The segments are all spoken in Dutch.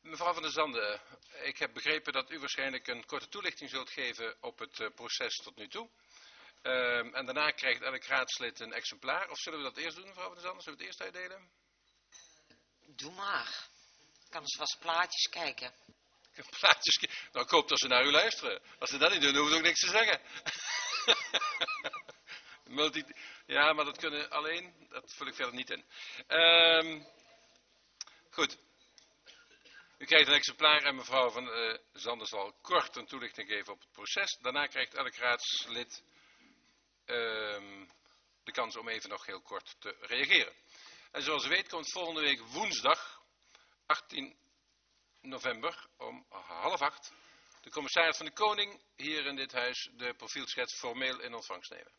Mevrouw van der Zanden, ik heb begrepen dat u waarschijnlijk een korte toelichting zult geven op het proces tot nu toe. En daarna krijgt elk raadslid een exemplaar. Of zullen we dat eerst doen, mevrouw van der Zanden? Zullen we het eerst uitdelen? Doe maar. Ik kan eens wat plaatjes kijken. Plaatjes? Nou, ik hoop dat ze naar u luisteren. Als ze dat niet doen, hoeven ze ook niks te zeggen. Ja, maar dat kunnen alleen. Dat vul ik verder niet in. Goed. U krijgt een exemplaar en mevrouw van Zanden zal kort een toelichting geven op het proces. Daarna krijgt elk raadslid de kans om even nog heel kort te reageren. En zoals u weet komt volgende week woensdag 18 november om 7:30 de commissaris van de Koning hier in dit huis de profielschets formeel in ontvangst nemen.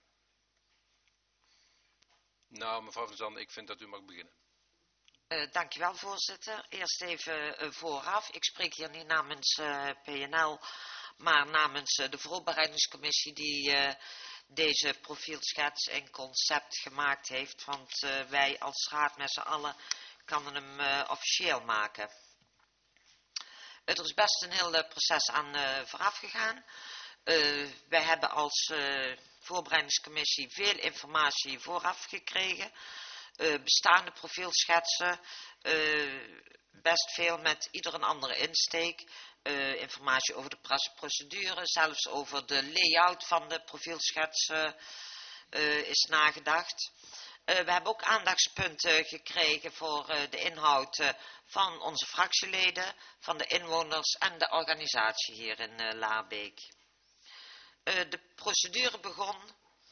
Nou, mevrouw van Zanden, ik vind dat u mag beginnen. Dankjewel, voorzitter. Eerst even vooraf. Ik spreek hier niet namens PNL, maar namens de voorbereidingscommissie die deze profielschets en concept gemaakt heeft. Want wij als raad met z'n allen kunnen hem officieel maken. Er is best een heel proces aan vooraf gegaan. Wij hebben als voorbereidingscommissie veel informatie vooraf gekregen. Bestaande profielschetsen, best veel met ieder een andere insteek. Informatie over de procedure, zelfs over de layout van de profielschetsen is nagedacht. We hebben ook aandachtspunten gekregen voor de inhoud van onze fractieleden, van de inwoners en de organisatie hier in Laarbeek. De procedure begon,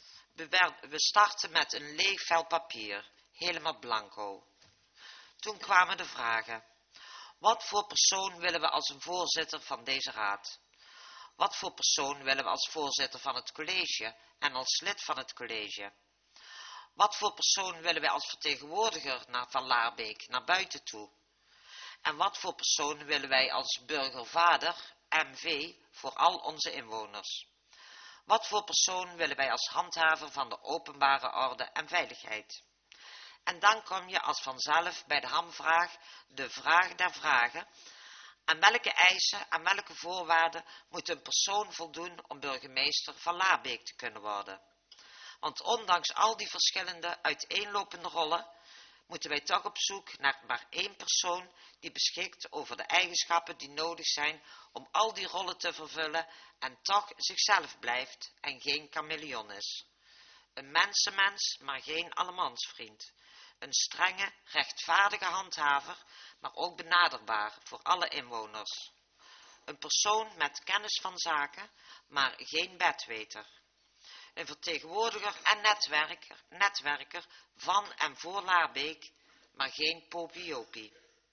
we startten met een leeg vel papier, helemaal blanco. Toen kwamen de vragen. Wat voor persoon willen we als een voorzitter van deze raad? Wat voor persoon willen we als voorzitter van het college en als lid van het college? Wat voor persoon willen wij als vertegenwoordiger van Laarbeek naar buiten toe? En wat voor persoon willen wij als burgervader, MV, voor al onze inwoners? Wat voor persoon willen wij als handhaver van de openbare orde en veiligheid? En dan kom je als vanzelf bij de hamvraag, de vraag der vragen. Aan welke eisen, aan welke voorwaarden moet een persoon voldoen om burgemeester van Laarbeek te kunnen worden? Want ondanks al die verschillende uiteenlopende rollen, moeten wij toch op zoek naar maar één persoon die beschikt over de eigenschappen die nodig zijn om al die rollen te vervullen en toch zichzelf blijft en geen chameleon is. Een mensenmens, maar geen allemansvriend. Een strenge, rechtvaardige handhaver, maar ook benaderbaar voor alle inwoners. Een persoon met kennis van zaken, maar geen bedweter. Een vertegenwoordiger en netwerker van en voor Laarbeek, maar geen popiopie.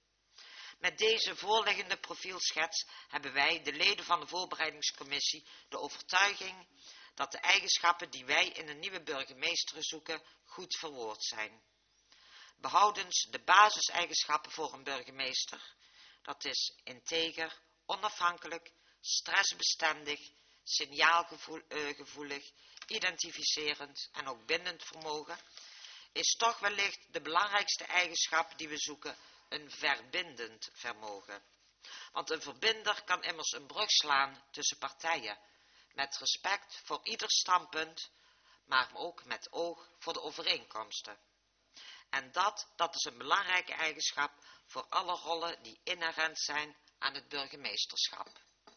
Met deze voorliggende profielschets hebben wij, de leden van de voorbereidingscommissie, de overtuiging dat de eigenschappen die wij in een nieuwe burgemeester zoeken goed verwoord zijn. Behoudens de basiseigenschappen voor een burgemeester, dat is integer, onafhankelijk, stressbestendig, signaalgevoelig, identificerend en ook bindend vermogen, is toch wellicht de belangrijkste eigenschap die we zoeken, een verbindend vermogen. Want een verbinder kan immers een brug slaan tussen partijen, met respect voor ieder standpunt, maar ook met oog voor de overeenkomsten. En dat is een belangrijke eigenschap voor alle rollen die inherent zijn aan het burgemeesterschap.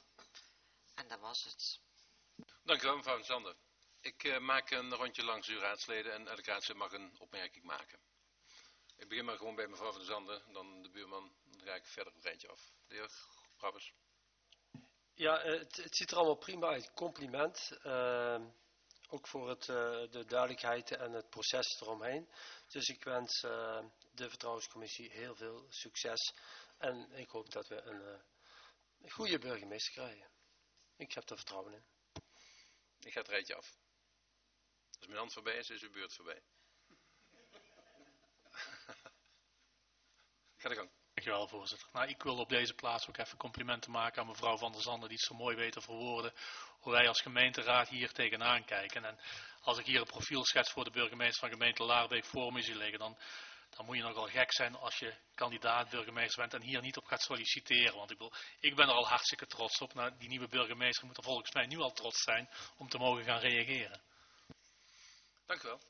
En dat was het. Dank u wel, mevrouw van Zanden. Ik maak een rondje langs uw raadsleden en elk raadslid mag een opmerking maken. Ik begin maar gewoon bij mevrouw van der Zanden, dan de buurman, dan ga ik verder het rijtje af. De heer Brabbers. Ja, het ziet er allemaal prima uit. Compliment. Ook voor de duidelijkheid en het proces eromheen. Dus ik wens de vertrouwenscommissie heel veel succes. En ik hoop dat we een goede burgemeester krijgen. Ik heb er vertrouwen in. Ik ga het rijtje af. Als mijn hand voorbij is uw beurt voorbij. Ga de gang. Dankjewel, voorzitter. Nou, ik wil op deze plaats ook even complimenten maken aan mevrouw van der Zanden, die het zo mooi weet te verwoorden hoe wij als gemeenteraad hier tegenaan kijken. En als ik hier een profielschets voor de burgemeester van gemeente Laarbeek voor me zie liggen, dan dan moet je nogal gek zijn als je kandidaat burgemeester bent en hier niet op gaat solliciteren. Want ik ben er al hartstikke trots op. Nou, die nieuwe burgemeester moet er volgens mij nu al trots zijn om te mogen gaan reageren. Dank u wel.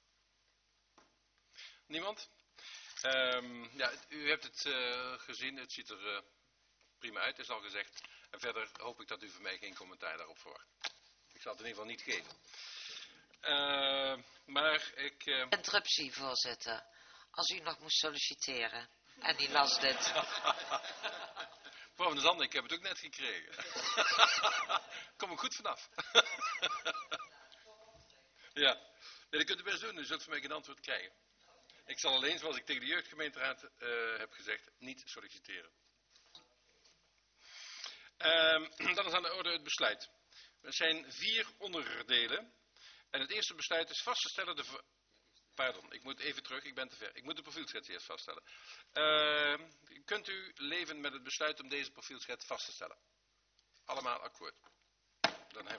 Niemand? Ja, u hebt het gezien, het ziet er prima uit, is al gezegd. En verder hoop ik dat u van mij geen commentaar daarop verwacht. Ik zal het in ieder geval niet geven. Maar ik... Interruptie, voorzitter. Als u nog moest solliciteren. En u las dit. Mevrouw van der Zanden, ik heb het ook net gekregen. Kom ik goed vanaf. Ja, nee, dat kunt u best doen. U zult van mij geen antwoord krijgen. Ik zal alleen, zoals ik tegen de jeugdgemeenteraad heb gezegd, niet solliciteren. Dan is aan de orde het besluit. Er zijn 4 onderdelen. En het eerste besluit is vast te stellen Pardon, ik moet even terug, ik ben te ver. Ik moet de profielschets eerst vaststellen. Kunt u leven met het besluit om deze profielschets vast te stellen? Allemaal akkoord.